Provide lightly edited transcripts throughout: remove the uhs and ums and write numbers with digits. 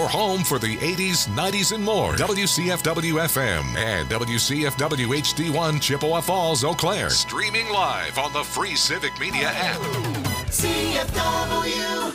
your home for the 80s, 90s, and more. WCFW-FM and WCFW HD1 Chippewa Falls, Eau Claire. Streaming live on the free Civic Media app. CFW.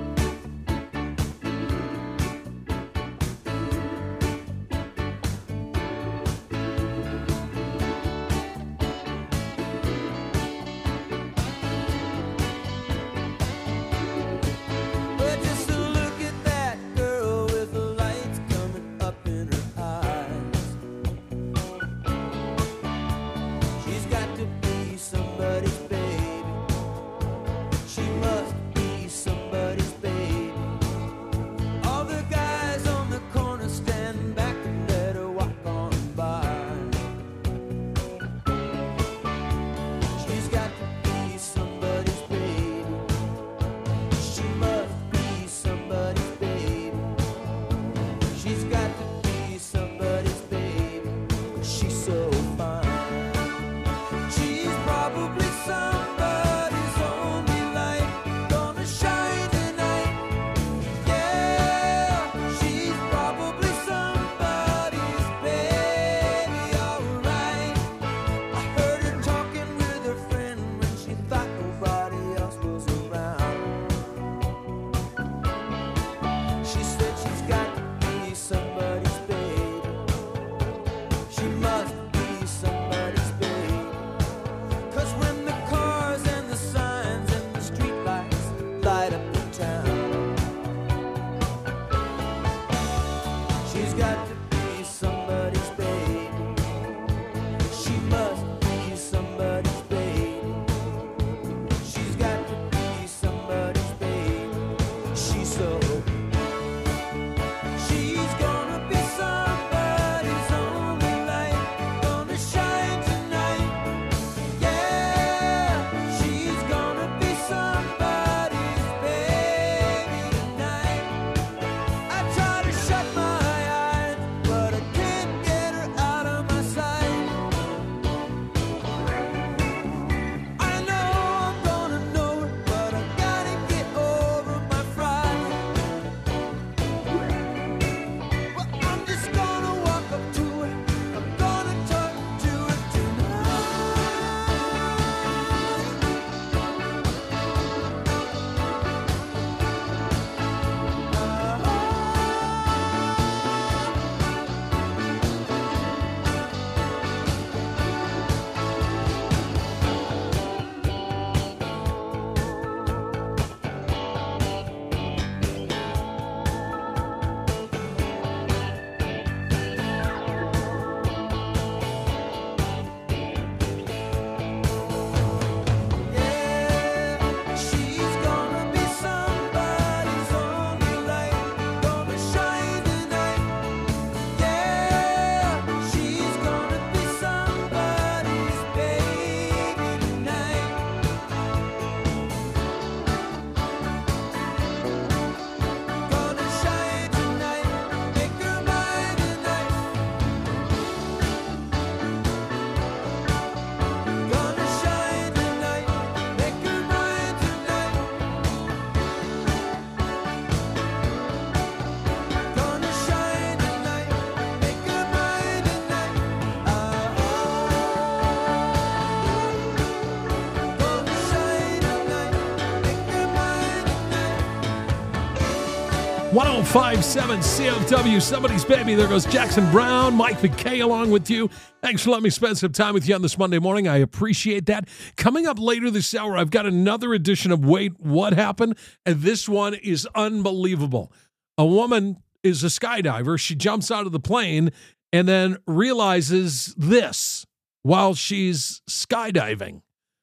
.5.7 CFW, Somebody's Baby. There goes Jackson Brown, Mike McKay along with you. Thanks for letting me spend some time with you on this Monday morning. I appreciate that. Coming up later this hour, I've got another edition of Wait, What Happened? And this one is unbelievable. A woman is a skydiver. She jumps out of the plane and then realizes this while she's skydiving.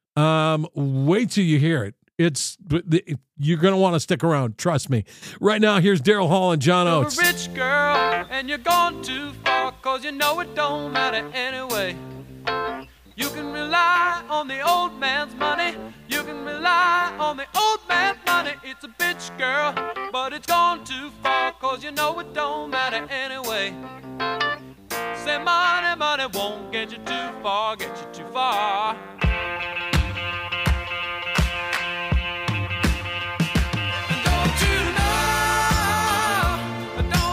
Wait till you hear it. You're going to want to stick around. Trust me. Right now, here's Daryl Hall and John Oates. You're a rich girl, and you're gone too far, 'cause you know it don't matter anyway. You can rely on the old man's money. You can rely on the old man's money. It's a bitch, girl, but it's gone too far, 'cause you know it don't matter anyway. Say money, money won't get you too far, get you too far. Don't you know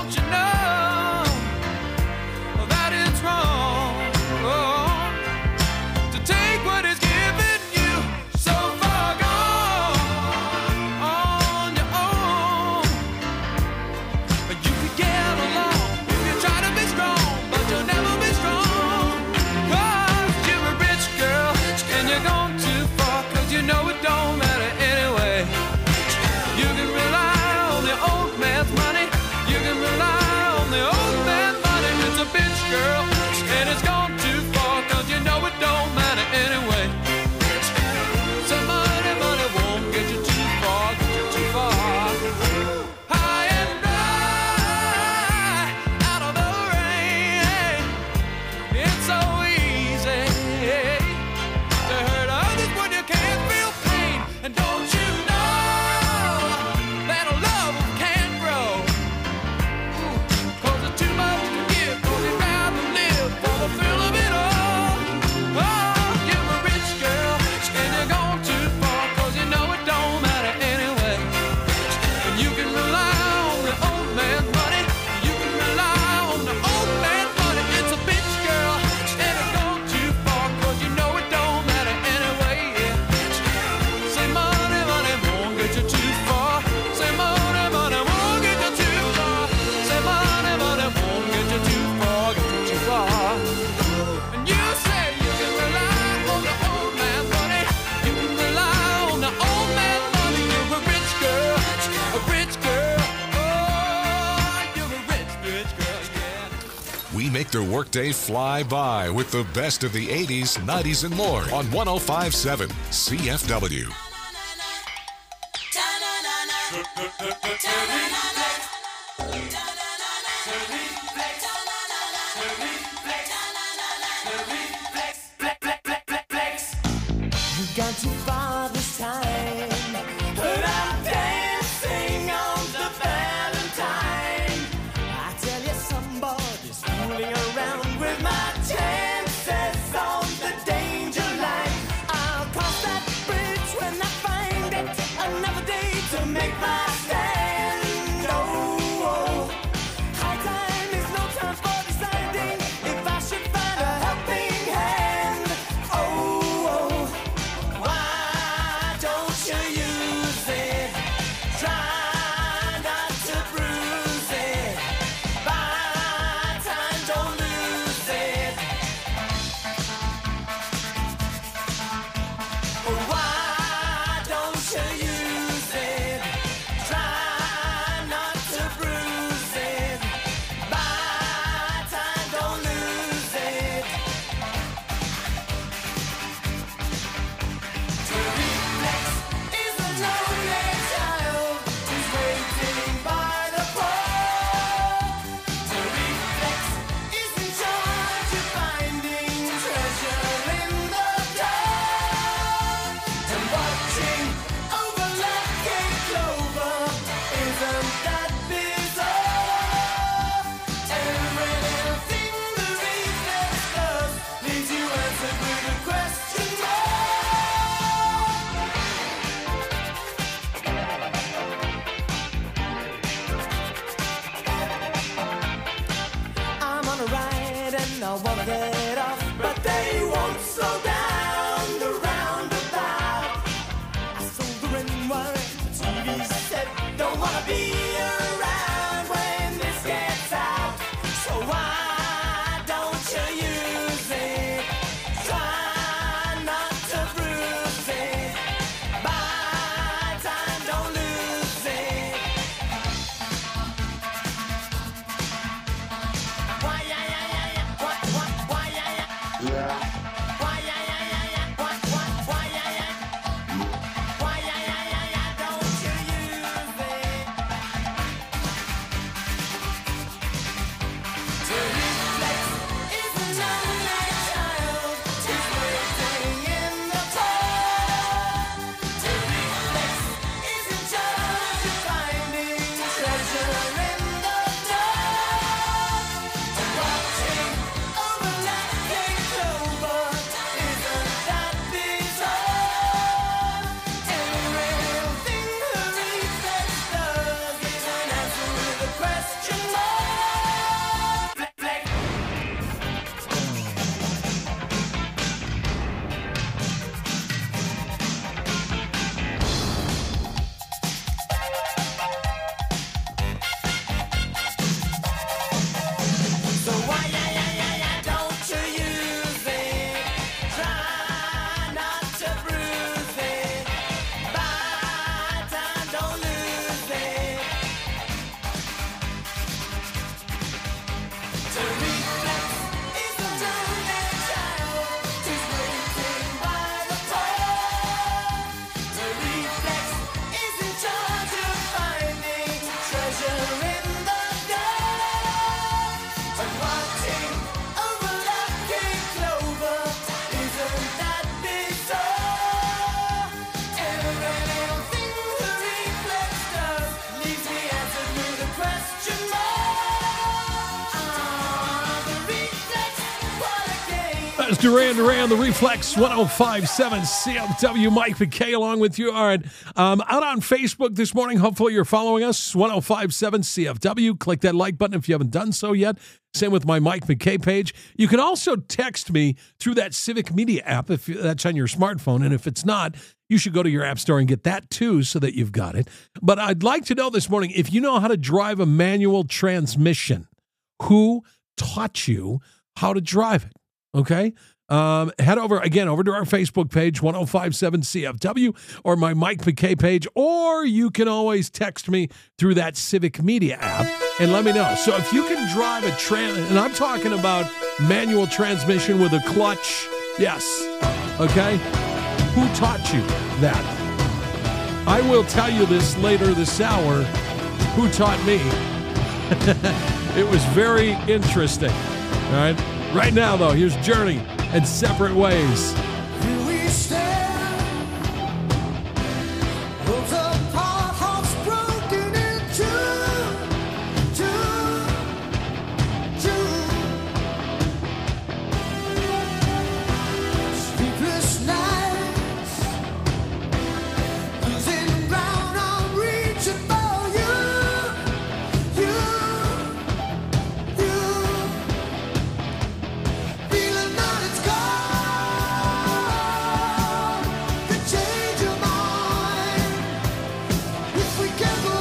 workday fly by with the best of the 80s, 90s, and more on 105.7 CFW. You've gone too far this time, but I'm dancing on the Valentine. I tell you, somebody's fooling around with my chances on the danger line. I'll cross that bridge when I find it. Another day to make my stand. Oh, high time is no time for deciding if I should find a helping hand. Oh, why don't you use it? Try not to bruise it. Buy time, don't lose it. Why don't you use it? Try not to bruise it. Buy time, don't lose it. To reflex is a lonely child who's waiting by the pole. To reflex is in charge of finding treasure in the dark. And watching over lucky clover, isn't that bizarre? Every little thing the reflex does leaves you answered with a question mark. I'm on a ride and I wanna get off, but they won't slow down the roundabout. I sold the ring wire, the TV set, don't wanna be around when this gets out. So why don't you use it? Try not to bruise it. Buy time, don't lose it. Why, yeah, yeah, yeah, yeah. Why, yeah, yeah. Why, yeah, yeah, yeah, yeah. Why, yeah, yeah. Why, yeah, yeah, yeah, yeah. Don't you use it? To reflex is a lonely child who's waiting in the cold. To reflex is in charge of finding treasure in the dark. And watching over lucky clover, isn't that bizarre? Every little thing the reflex does is an answer with a question mark. Flex. So why, yeah, yeah, yeah, yeah, don't you use it? Try not to bruise it. Buy time, don't lose it. To reflex is a lonely child who's waiting by the pole. To reflex is in charge of finding treasure in the dark. And watching over lucky clover, isn't that bizarre? Every little thing the reflex does leaves me answered with a question mark. The reflex, what a game. That's Duran Duran, the Reflex, 105.7 CFW. Mike McKay along with you. All right, out on Facebook this morning. Hopefully you're following us, 105.7 CFW. Click that like button if you haven't done so yet. Same with my Mike McKay page. You can also text me through that Civic Media app if that's on your smartphone. And if it's not, you should go to your app store and get that too so that you've got it. But I'd like to know this morning, if you know how to drive a manual transmission, who taught you how to drive it? Okay? Head over to our Facebook page, 105.7 CFW, or my Mike McKay page, or you can always text me through that Civic Media app. and let me know. So if you can drive and I'm talking about manual transmission with a clutch, yes, okay? Who taught you that? I will tell you this later this hour, who taught me. It was very interesting, all right? Right now, though, here's Journey and Separate Ways. Here we stand, worlds apart, hearts broken in two. Sleepless nights, losing ground, I'm reaching for you. Feeling that it's gone, could change your mind if we can go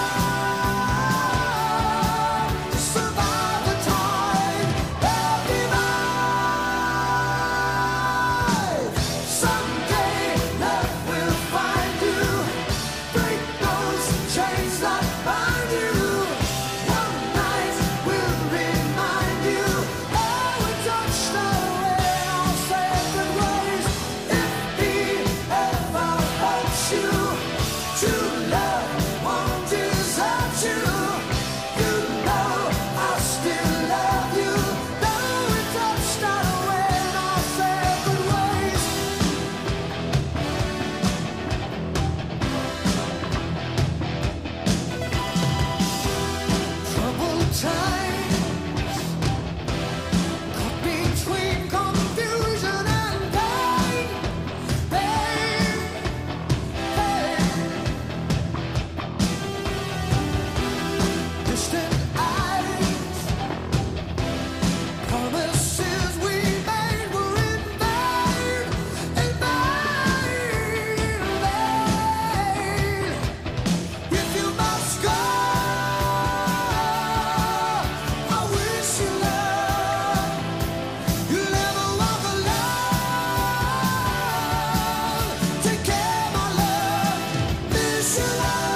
on to survive the tide of divide. Someday love will find you, break those chains that bind you. One night will remind you how we touched away our separate ways. If he ever hurts you, true love won't desert you. You know I still love you, though we touched away our separate ways. Troubled times, caught between confusion and pain. Distant eyes, promises we made were in vain, If you must go, I wish you luck. You'll never walk alone. Take care, my love. Miss you,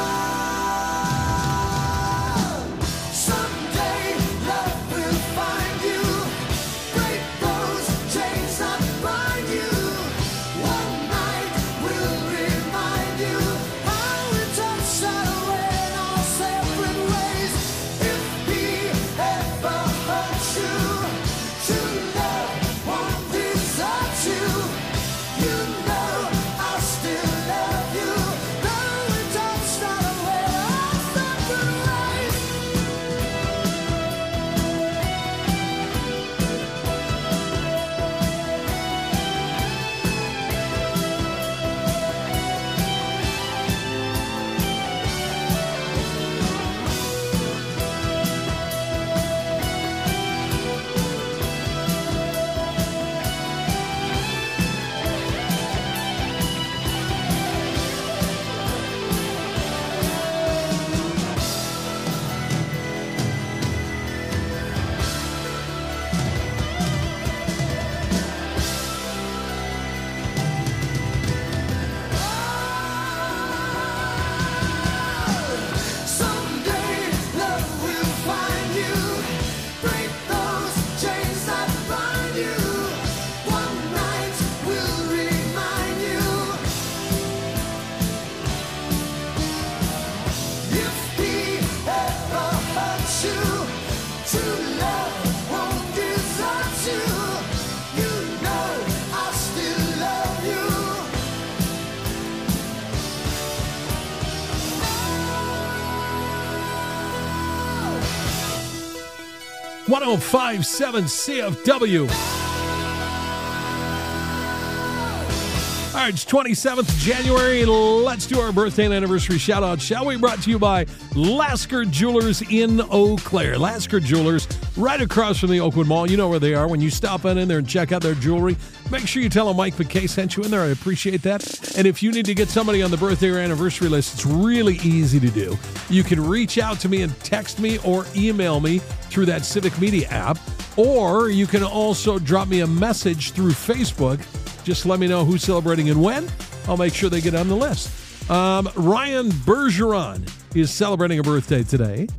love. Someday love will find you. Break those chains that bind you. One night will remind you how we touched away in our separate ways. If he ever hurts you, true love won't desert you. You know I still love you, though we touched away our separate ways. Someday love will find you. Break those chains that bind you. One night will remind you. If he ever hurts you, true love won't desert you. You know I still love you. 1057 CFW. All right, it's 27th of January. Let's do our birthday and anniversary shout-out, shall we? Brought to you by Lasker Jewelers in Eau Claire. Lasker Jewelers, right across from the Oakwood Mall. You know where they are. When you stop on in there and check out their jewelry, make sure you tell them Mike McKay sent you in there. I appreciate that. And if you need to get somebody on the birthday or anniversary list, it's really easy to do. You can reach out to me and text me or email me through that Civic Media app, or you can also drop me a message through Facebook. Just let me know who's celebrating and when. I'll make sure they get on the list. Ryan Bergeron is celebrating a birthday today.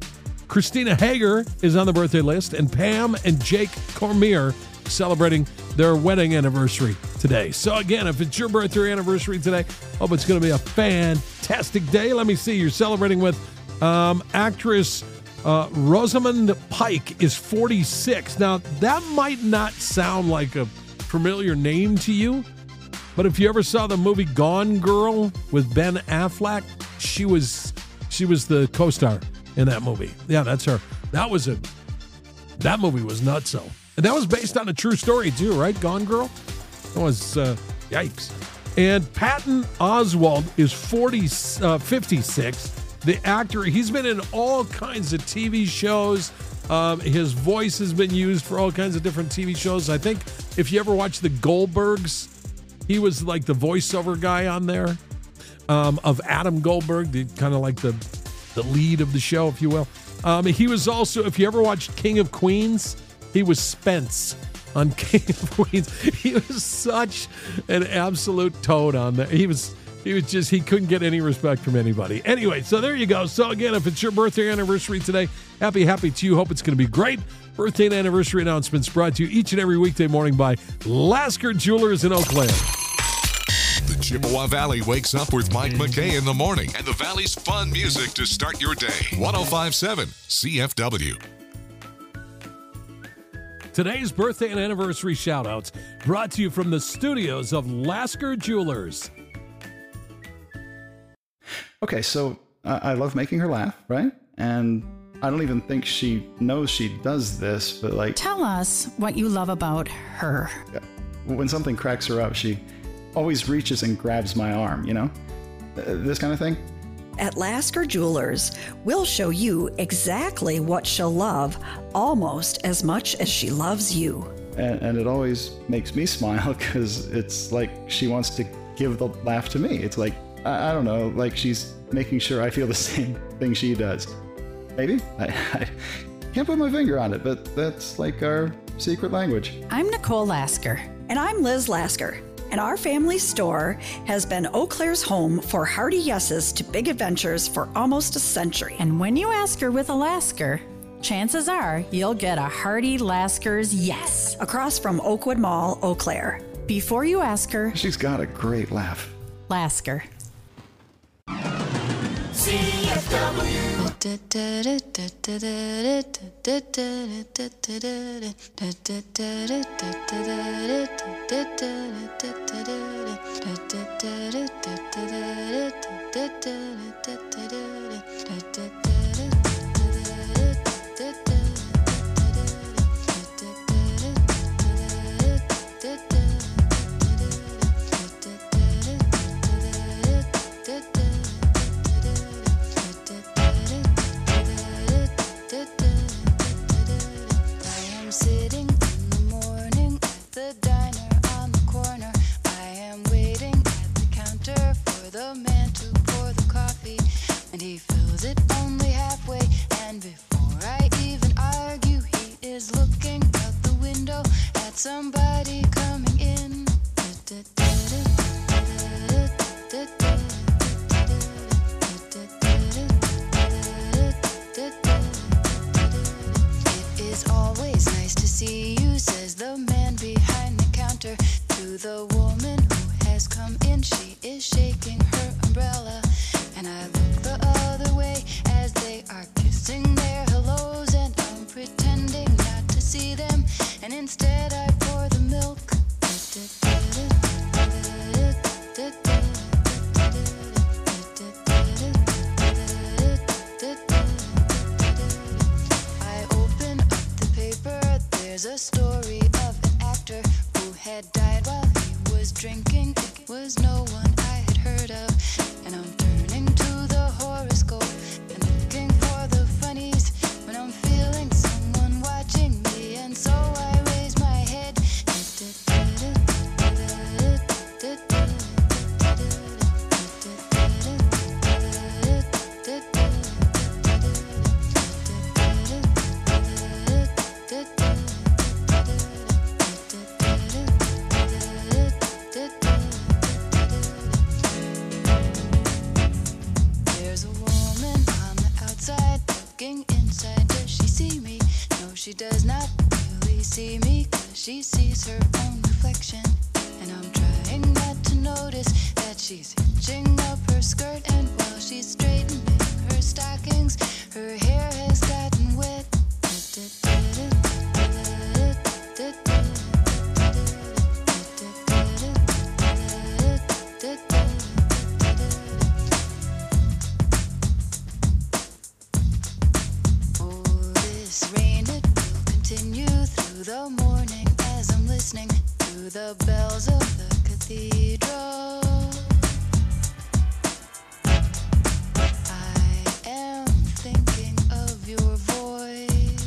Christina Hager is on the birthday list, and Pam and Jake Cormier celebrating their wedding anniversary today. So again, if it's your birthday anniversary today, hope it's going to be a fantastic day. Let me see. You're celebrating with actress Rosamund Pike is 46. Now, that might not sound like a familiar name to you, but if you ever saw the movie Gone Girl with Ben Affleck, she was the co-star in that movie. Yeah, that's her. That movie was nutso. And that was based on a true story too, right? Gone Girl? That was yikes. And Patton Oswalt is 56. The actor, he's been in all kinds of TV shows. His voice has been used for all kinds of different TV shows. I think if you ever watch The Goldbergs, he was like the voiceover guy on there of Adam Goldberg, kind of like the lead of the show, if you will. He was also, if you ever watched King of Queens, he was Spence on King of Queens. He was such an absolute toad on there. He couldn't get any respect from anybody. Anyway, so there you go. So again, if it's your birthday anniversary today, happy to you. Hope it's going to be great. Birthday and anniversary announcements brought to you each and every weekday morning by Lasker Jewelers in Eau Claire. The Chippewa Valley wakes up with Mike McKay in the morning and the Valley's fun music to start your day. 105.7 CFW. Today's birthday and anniversary shout-outs brought to you from the studios of Lasker Jewelers. Okay, so I love making her laugh, right? And I don't even think she knows she does this, but like... Tell us what you love about her. When something cracks her up, she always reaches and grabs my arm, you know? This kind of thing. At Lasker Jewelers, we'll show you exactly what she'll love almost as much as she loves you. And it always makes me smile because it's like she wants to give the laugh to me. It's like, I don't know, like she's making sure I feel the same thing she does. Maybe? I can't put my finger on it, but that's like our secret language. I'm Nicole Lasker. And I'm Liz Lasker. And our family store has been Eau Claire's home for hearty yeses to big adventures for almost a century. And when you ask her with a Lasker, chances are you'll get a hearty Lasker's yes. Across from Oakwood Mall, Eau Claire. Before you ask her, she's got a great laugh. Lasker. Somebody coming in. It is always nice to see you, says the man behind the counter to the woman who has come in. She is shaking her umbrella, and I look the other way as they are kissing their hellos, and I'm pretending not to see them, and instead I pour the milk. I open up the paper, there's a story of an actor who had died while he was drinking. It was no one I had heard of, and I'm turning to the horoscope and looking for the funnies when I'm feeling someone watching me, and so I raise my head. does not really see me, 'cause she sees her own reflection. And I'm trying not to notice that she's hitching up her skirt, and while she's straightening her stockings, her hair has gotten wet. Oh, this rain, it will continue through the morning as I'm listening to the bells of the cathedral. I am thinking of your voice.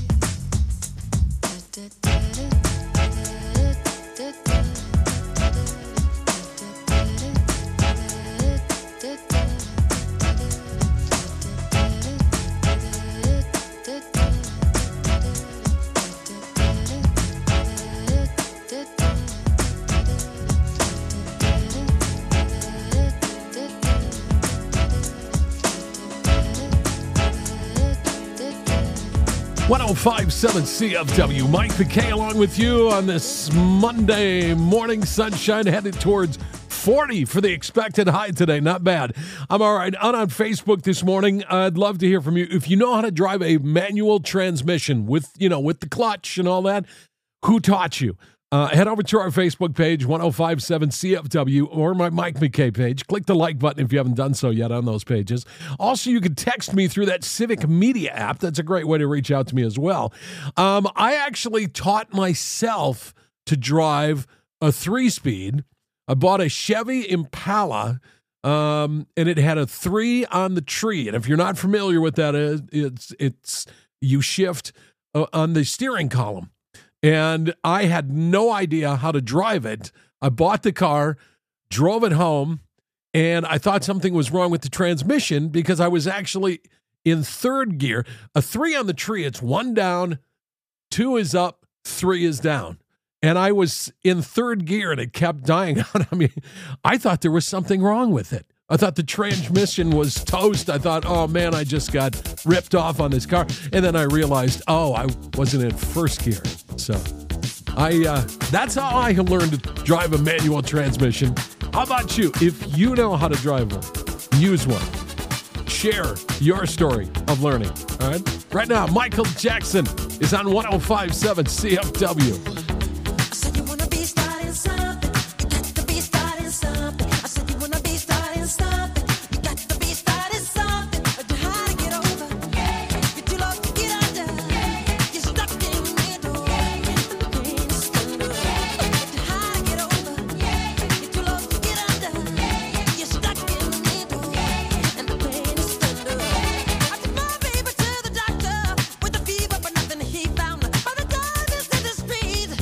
.1057 CFW. Mike McKay along with you on this Monday morning. Sunshine headed towards 40 for the expected high today. Not bad. I'm all right. On Facebook this morning, I'd love to hear from you. If you know how to drive a manual transmission with the clutch and all that, who taught you? Head over to our Facebook page, 1057 CFW, or my Mike McKay page. Click the like button if you haven't done so yet on those pages. Also, you can text me through that Civic Media app. That's a great way to reach out to me as well. I actually taught myself to drive a 3-speed. I bought a Chevy Impala, and it had a 3 on the tree. And if you're not familiar with that, it's you shift on the steering column. And I had no idea how to drive it. I bought the car, drove it home, and I thought something was wrong with the transmission because I was actually in 3rd gear. A 3 on the tree, it's 1 down, 2 is up, 3 is down. And I was in 3rd gear, and it kept dying out. I mean, I thought there was something wrong with it. I thought the transmission was toast. I thought, oh, man, I just got ripped off on this car. And then I realized, I wasn't in 1st gear. So that's how I learned to drive a manual transmission. How about you? If you know how to drive one, use one. Share your story of learning. All right? Right now, Michael Jackson is on 1057 CFW. He found by the time it's in the streets.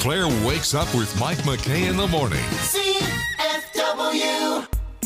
Claire wakes up with Mike McKay in the morning. CFW.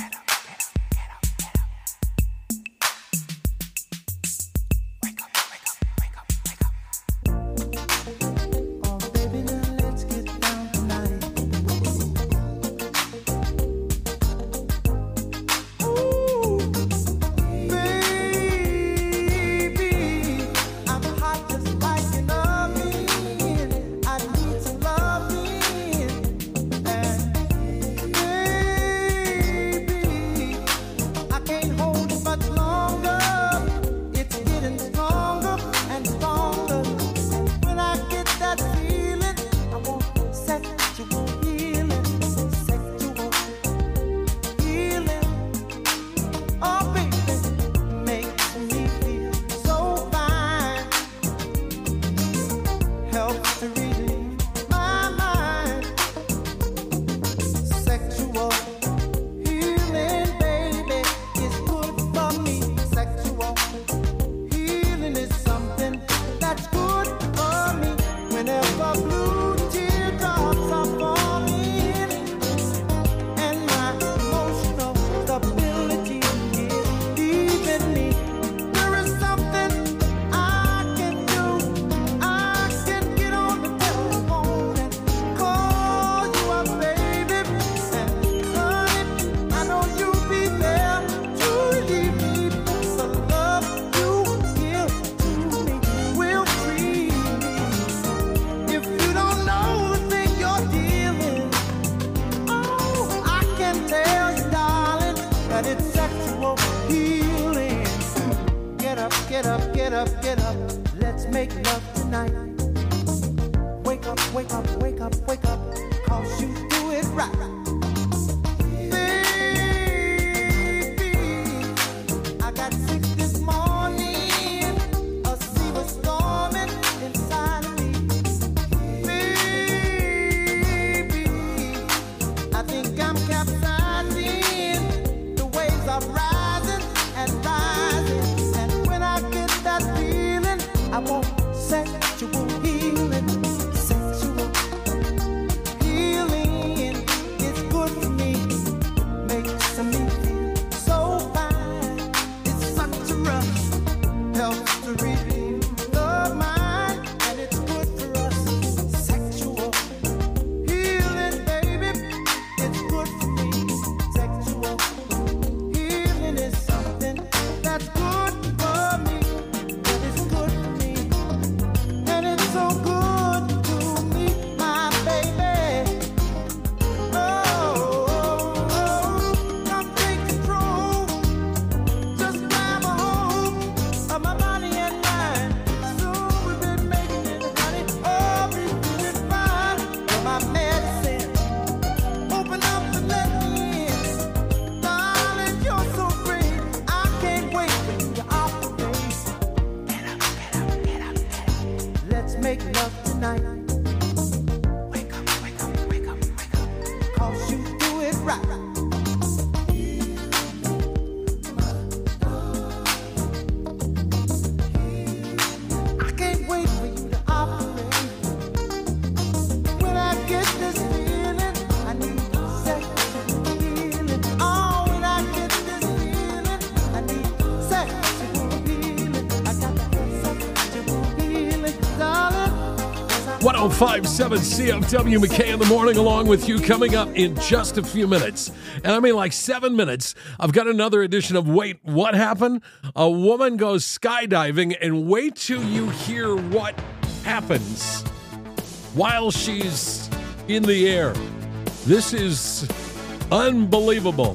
Oh, 105.7 CFW, McKay in the morning, along with you, coming up in just a few minutes. And I mean like 7 minutes, I've got another edition of Wait, What Happened? A woman goes skydiving, and wait till you hear what happens while she's in the air. This is unbelievable.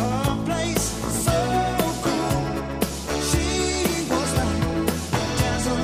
Dazzle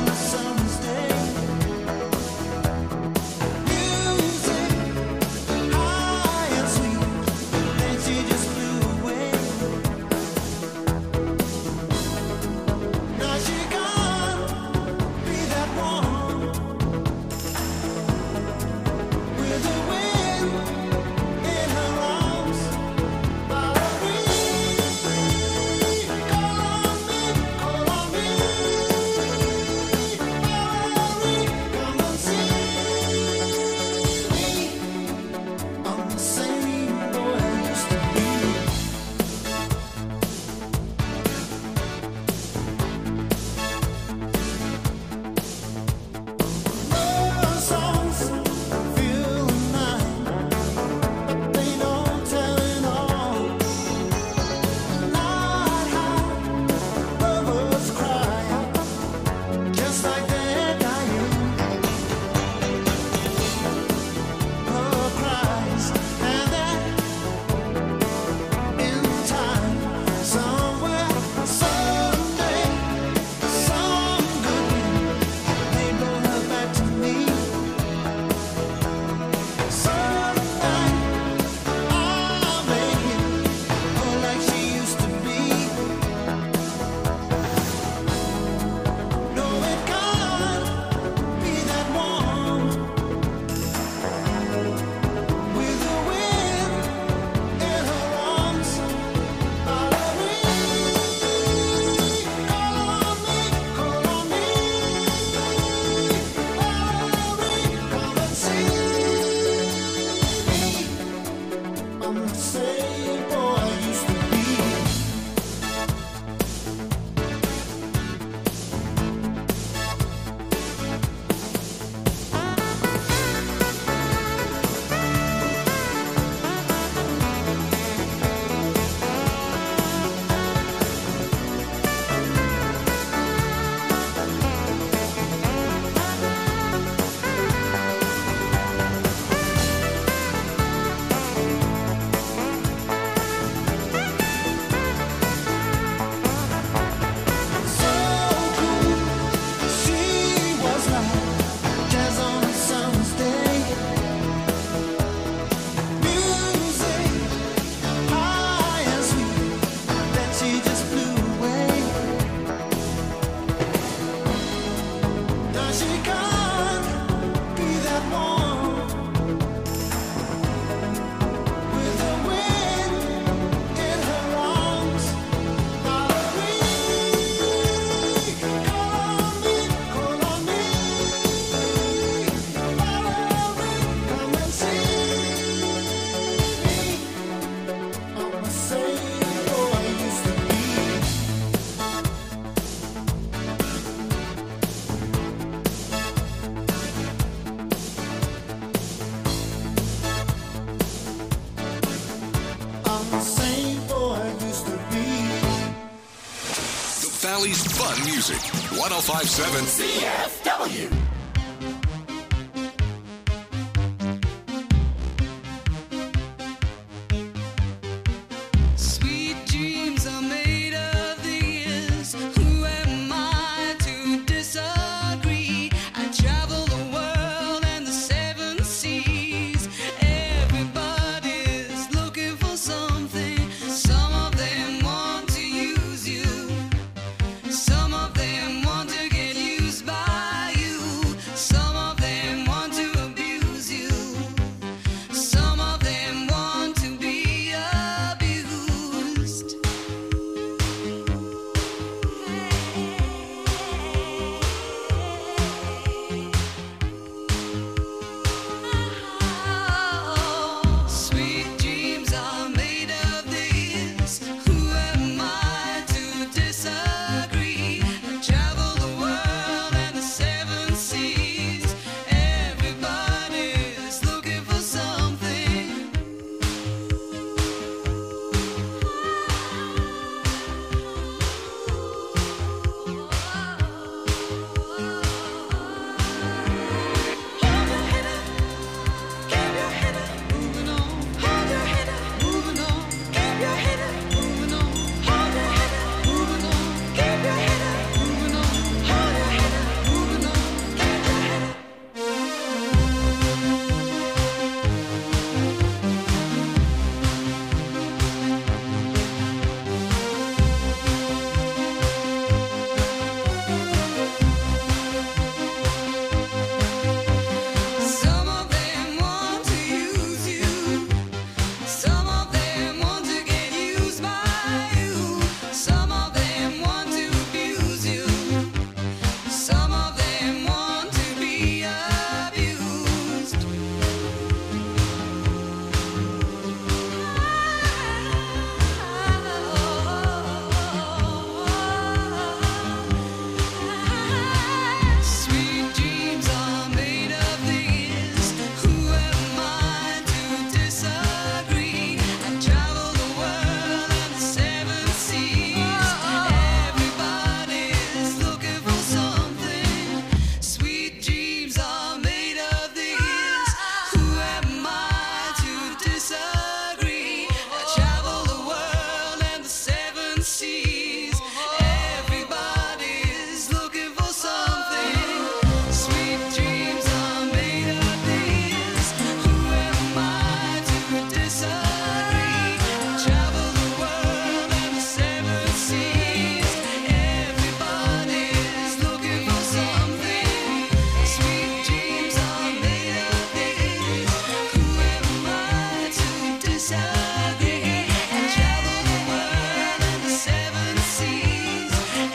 Valley's fun music. 105.7 CFW. Sweet dreams are made of these. Who am I to disagree? I travel the world and the seven seas. Everybody's looking for something. Some of them want to use you. Some of them want to get used by you. Some of them want to abuse you. Some of them want to be abused. Sweet dreams are made of this. Who am I to disagree? I travel the world and the seven seas. Everybody's looking for something. Hold your head up, keep your head up, moving on. Hold your head up, moving on. Keep your head up, moving on. Hold your head up, moving on. Keep your head up, moving on. Hold your head up, moving on. Keep your head up. Some of them want to use you. Some of them want to get used by you. Some of them want to abuse you. Some of them want to be abused. Sweet dreams are made of these. Who am I to disagree? I travel the world and the seven seas. Everybody's looking for something. Sweet dreams are made of these. Who am I to disagree? I travel the world and the seven seas. Everybody's looking for something. Sweet dreams are made of these. Who am I to disagree? I travel the world and the seven seas. Everybody's looking for something. Sweet dreams are made of these. Who am I to disagree? I travel the world and the seven seas.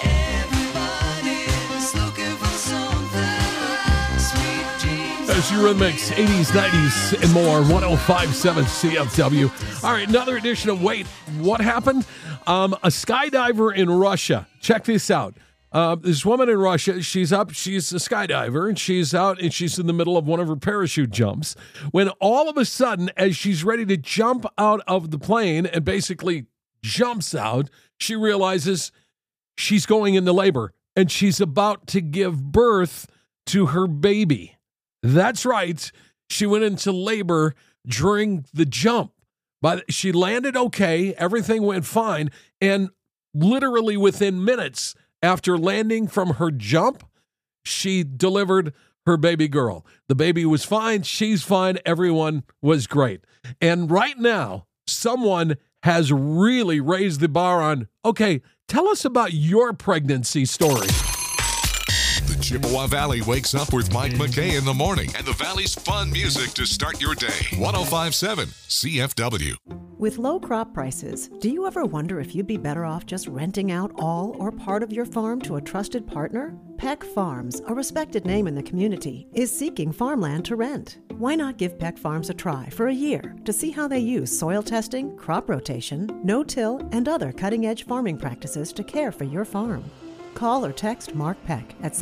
Everybody's looking for something. Sweet dreams. That's Eurythmics, 80s, 90s, and more. 105.7 CFW. All right, another edition of Wait, What Happened? A skydiver in Russia. Check this out. This woman in Russia, she's a skydiver, and she's out, and she's in the middle of one of her parachute jumps, when all of a sudden, as she's ready to jump out of the plane and basically jumps out, she realizes she's going into labor, and she's about to give birth to her baby. That's right. She went into labor during the jump, but she landed okay. Everything went fine. And literally within minutes after landing from her jump, she delivered her baby girl. The baby was fine. She's fine. Everyone was great. And right now, someone has really raised the bar on, okay, tell us about your pregnancy story. The Chippewa Valley wakes up with Mike McKay in the morning and the Valley's fun music to start your day. 105.7 CFW. With low crop prices, do you ever wonder if you'd be better off just renting out all or part of your farm to a trusted partner? Peck Farms, a respected name in the community, is seeking farmland to rent. Why not give Peck Farms a try for a year to see how they use soil testing, crop rotation, no-till, and other cutting-edge farming practices to care for your farm? Call or text Mark Peck at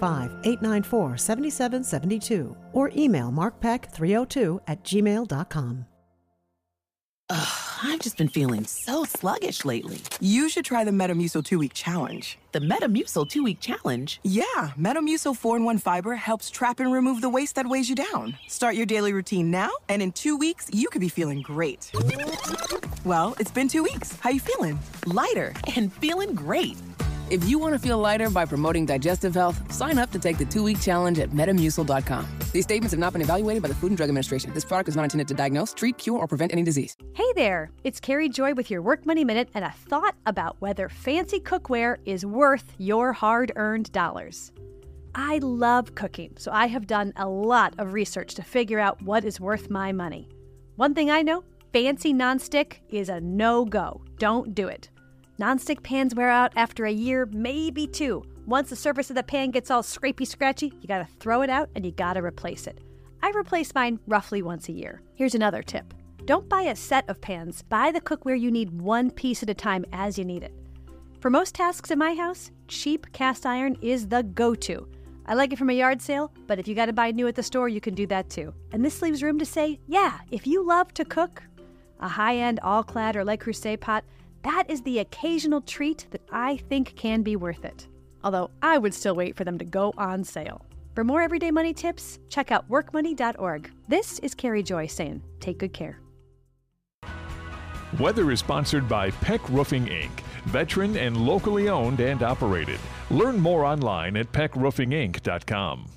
715-894-7772 or email markpeck302@gmail.com. Ugh. I've just been feeling so sluggish lately. You should try the Metamucil 2-week challenge. The Metamucil 2-week challenge? Yeah, Metamucil 4-in-1 fiber helps trap and remove the waste that weighs you down. Start your daily routine now, and in 2 weeks, you could be feeling great. Well, it's been 2 weeks. How you feeling? Lighter and feeling great. If you want to feel lighter by promoting digestive health, sign up to take the 2-week challenge at Metamucil.com. These statements have not been evaluated by the Food and Drug Administration. This product is not intended to diagnose, treat, cure, or prevent any disease. Hey there, it's Carrie Joy with your Work Money Minute and a thought about whether fancy cookware is worth your hard-earned dollars. I love cooking, so I have done a lot of research to figure out what is worth my money. One thing I know, fancy nonstick is a no-go. Don't do it. Nonstick pans wear out after a year, maybe 2. Once the surface of the pan gets all scrapey-scratchy, you gotta throw it out and you gotta replace it. I replace mine roughly once a year. Here's another tip. Don't buy a set of pans. Buy the cookware you need one piece at a time as you need it. For most tasks in my house, cheap cast iron is the go-to. I like it from a yard sale, but if you gotta buy new at the store, you can do that too. And this leaves room to say, yeah, if you love to cook, a high-end all-clad or Le Creuset pot, that is the occasional treat that I think can be worth it. Although I would still wait for them to go on sale. For more everyday money tips, check out workmoney.org. This is Carrie Joy saying, take good care. Weather is sponsored by Peck Roofing, Inc., veteran and locally owned and operated. Learn more online at peckroofinginc.com.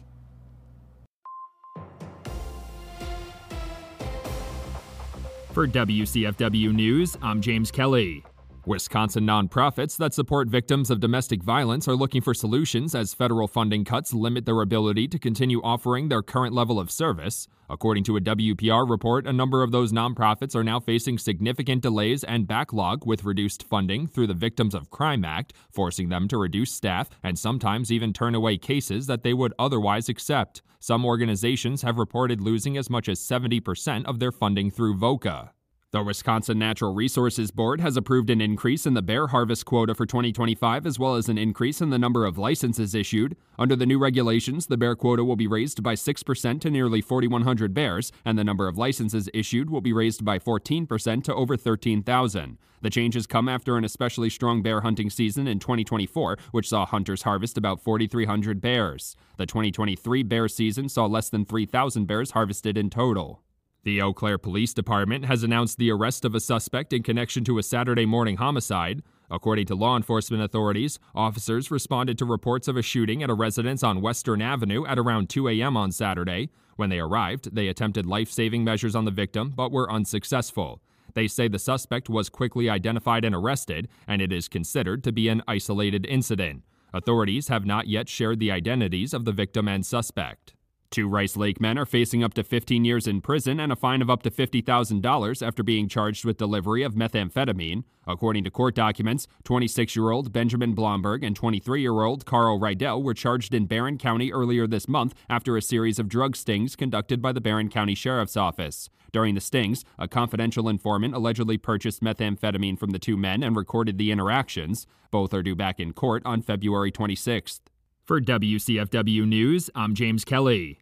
For WCFW News, I'm James Kelly. Wisconsin nonprofits that support victims of domestic violence are looking for solutions as federal funding cuts limit their ability to continue offering their current level of service. According to a WPR report, a number of those nonprofits are now facing significant delays and backlog with reduced funding through the Victims of Crime Act, forcing them to reduce staff and sometimes even turn away cases that they would otherwise accept. Some organizations have reported losing as much as 70% of their funding through VOCA. The Wisconsin Natural Resources Board has approved an increase in the bear harvest quota for 2025, as well as an increase in the number of licenses issued. Under the new regulations, the bear quota will be raised by 6% to nearly 4,100 bears, and the number of licenses issued will be raised by 14% to over 13,000. The changes come after an especially strong bear hunting season in 2024, which saw hunters harvest about 4,300 bears. The 2023 bear season saw less than 3,000 bears harvested in total. The Eau Claire Police Department has announced the arrest of a suspect in connection to a Saturday morning homicide. According to law enforcement authorities, officers responded to reports of a shooting at a residence on Western Avenue at around 2 a.m. on Saturday. When they arrived, they attempted life-saving measures on the victim, but were unsuccessful. They say the suspect was quickly identified and arrested, and it is considered to be an isolated incident. Authorities have not yet shared the identities of the victim and suspect. 2 Rice Lake men are facing up to 15 years in prison and a fine of up to $50,000 after being charged with delivery of methamphetamine. According to court documents, 26-year-old Benjamin Blomberg and 23-year-old Carl Rydell were charged in Barron County earlier this month after a series of drug stings conducted by the Barron County Sheriff's Office. During the stings, a confidential informant allegedly purchased methamphetamine from the 2 men and recorded the interactions. Both are due back in court on February 26th. For WCFW News, I'm James Kelly.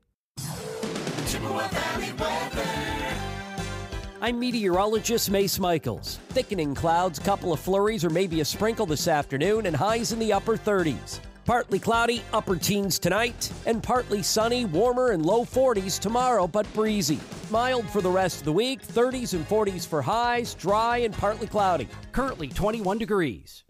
I'm meteorologist Mace Michaels. Thickening clouds, couple of flurries, or maybe a sprinkle this afternoon, and highs in the upper 30s. Partly cloudy, upper teens tonight, and partly sunny, warmer and low 40s tomorrow, but breezy. Mild for the rest of the week, 30s and 40s for highs, dry and partly cloudy. Currently 21 degrees.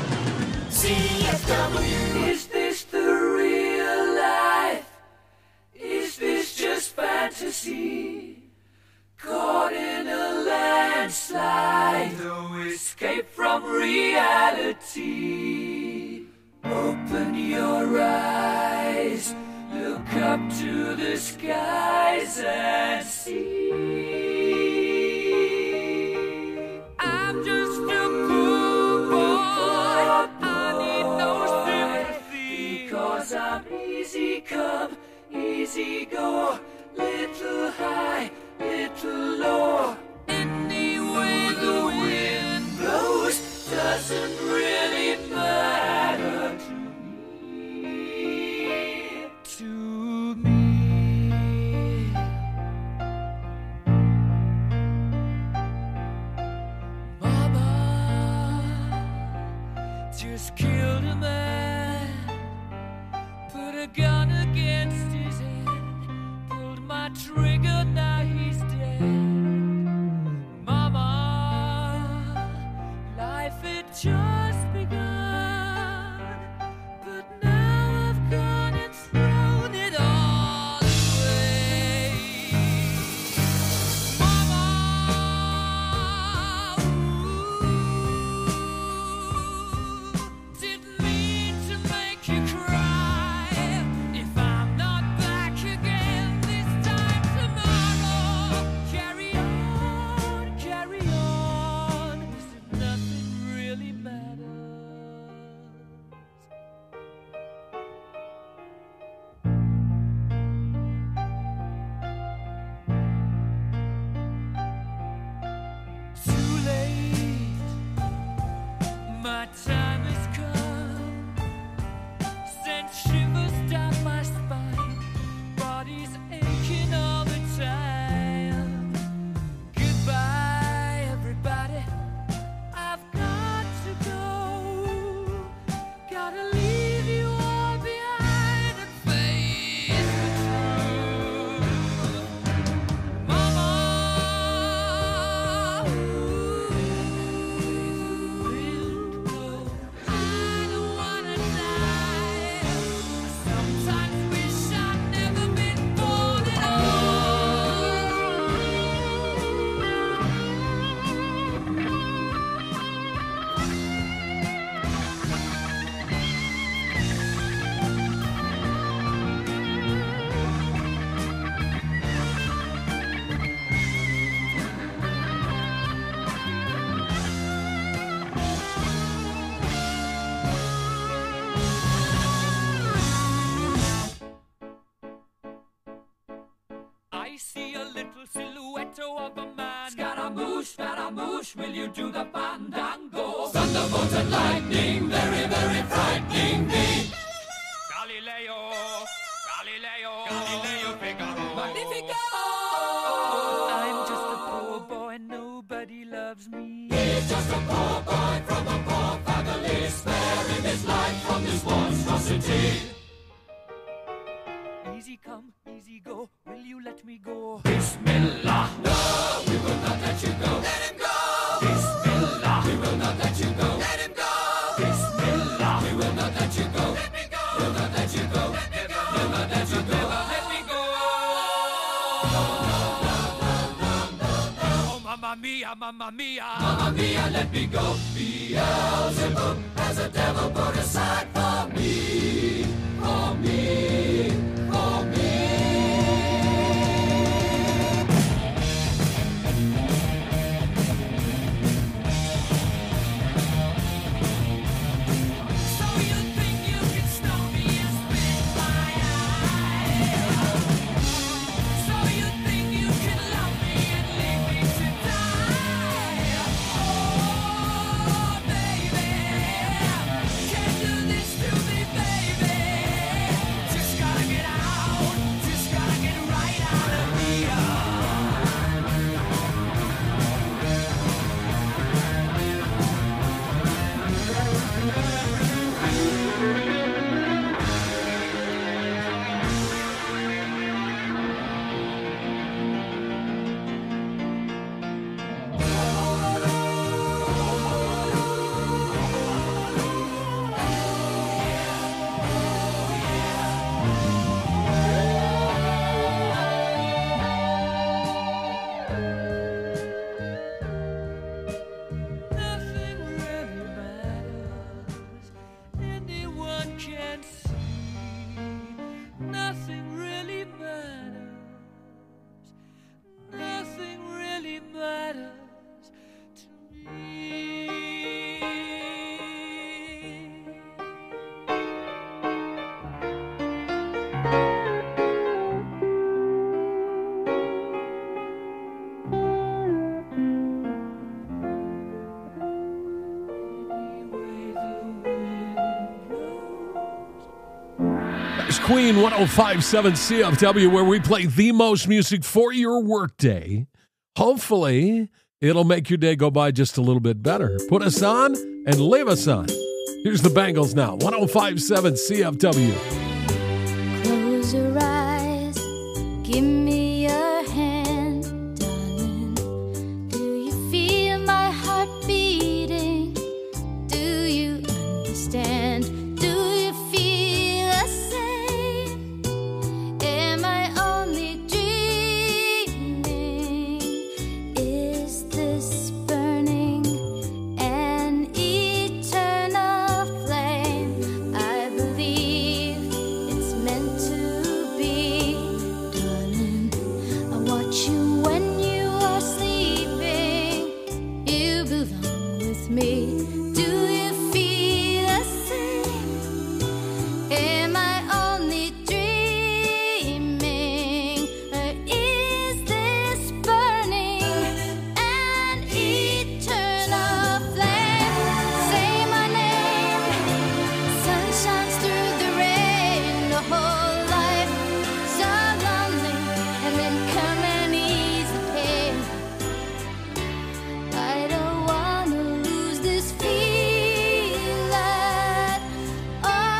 CFW. Is this the real life? Is this just fantasy? Caught in a landslide, no escape from reality. Open your eyes, look up to the skies and see. I'm just a poor boy, I need no sympathy, because I'm easy come, easy go, little high, little low. Any way the wind blows doesn't really matter to me. To me. a gun against his head, pulled my trigger, now he's dead. Mama, life had just begun, but now I've gone and thrown it all away. Mama, didn't mean to make you cry. If I'm not back again this time tomorrow, carry on, as if nothing really matters. Too late, my time has come. Sent shivers down my spine, body's aching all the time. Goodbye, everybody, I've got to go. Gotta leave you all behind and face the truth. Mama, I don't wanna die. Sometimes wish I'd never been born at I see a little silhouette of a man. Scaramouche, will you do the fandango? Thunderbolt and lightning, very, very frightening me. Galileo, Figaro. Magnifico! I'm just a poor boy, nobody loves me. He's just a poor boy from a poor family, sparing his life from this monstrosity. Easy come, easy go, will you let me go? Bismillah, no, we will not let you go. Let him go! Bismillah, we will not let you go. Let him go! Bismillah, we will not let you go. Let me go! We'll not let you go. Let me go! We'll not let you go. Let me go! Oh, mamma mia, mamma mia. Mamma mia, let me go. Beelzebub has a devil put aside for me. For me. For me. So you think you can stop me and spit my eye? So you think you can love me and leave me to die? Oh, baby, can't do this to me, baby. Just gotta get out, just gotta get right out of here. Nothing really matters. Anyone can see. Nothing really matters. Nothing really matters to me. It's Queen 105.7 CFW, where we play the most music for your workday. Hopefully, it'll make your day go by just a little bit better. Put us on and leave us on. Here's the Bangles now. 105.7 CFW. Close your eyes, give me your hand, darling. Do you feel my heart beating? Do you understand? Do you feel the same? Am I only dreaming? Is this burning an eternal flame? I believe it's meant to be, darling. I watch you when you are sleeping. You belong with me. Do you feel the same? Am I only dreaming? Or is this burning an eternal flame? Say my name. Sun shines through the rain. The whole life so lonely, and then come and ease the pain. I don't wanna lose this feeling at all.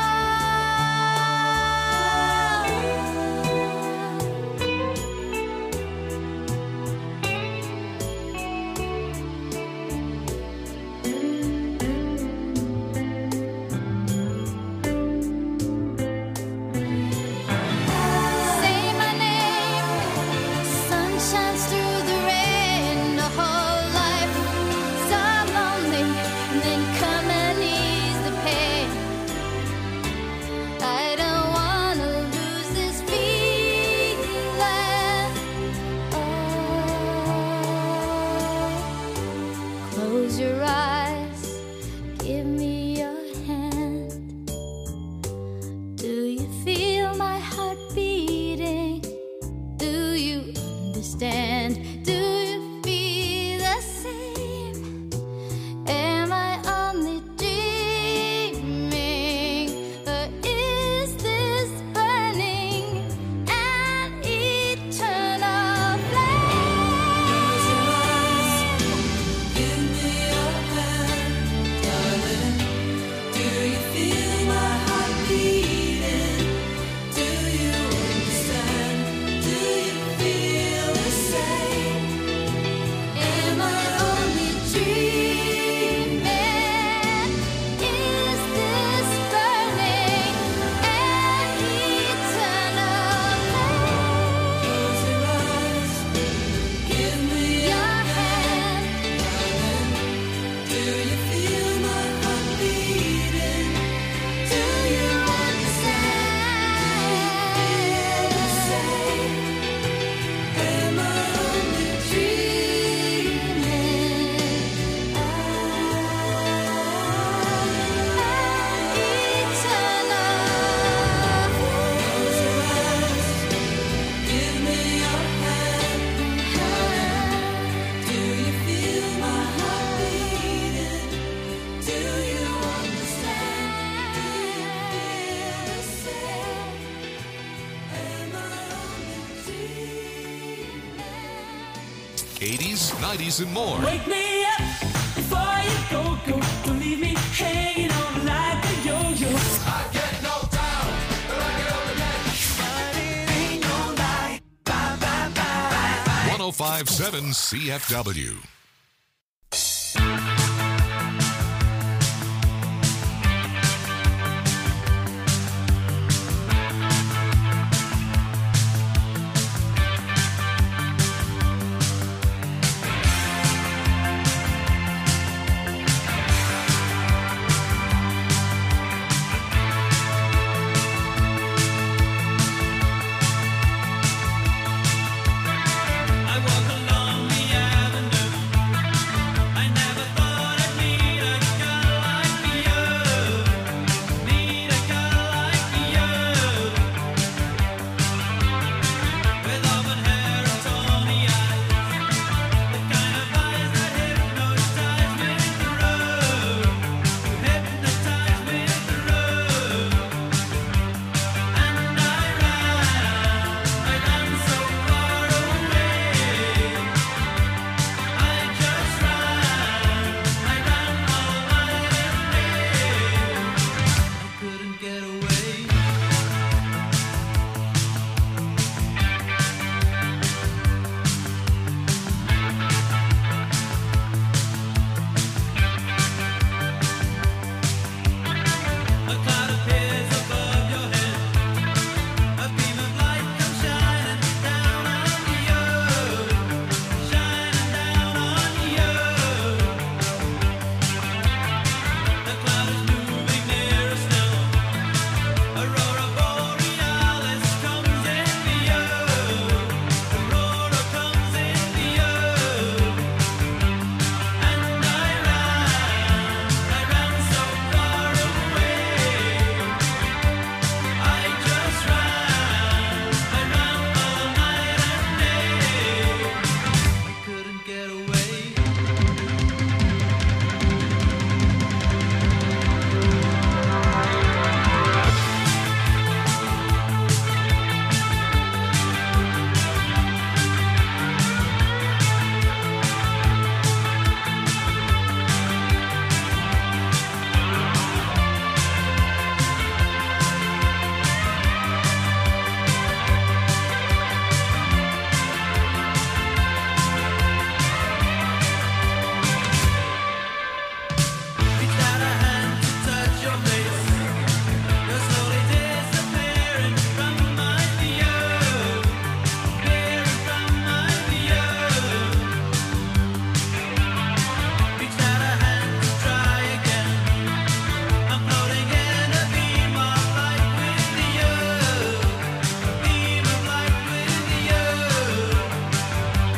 Say my name. Sun shines through the rain. The whole life so lonely, and then come and ease the pain. I don't wanna lose this feeling at all. Close your eyes, give me your hand. Do you feel my heart beating? Do you understand? Do you feel the same? Am I only dreaming? Or is this burning an eternal flame? Give me your hand, darling. Do you feel my heart beating? Do you understand? Do you feel the same? Am I only dreaming? Is this burning an eternal flame? Close your eyes, give me your hand, darling. Do you feel my heart beating? Do you understand? The same. Am I only dreaming? Give me your hand. Do you feel my heart beating? Do you understand? Do you feel the same? Am I only dreaming? 80s, 90s, and more. Wake me up before you go. Don't leave me hanging on like a yo-yo. I get knocked down, but I get up again. But it ain't no lie. Bye, bye, bye. 1057 CFW.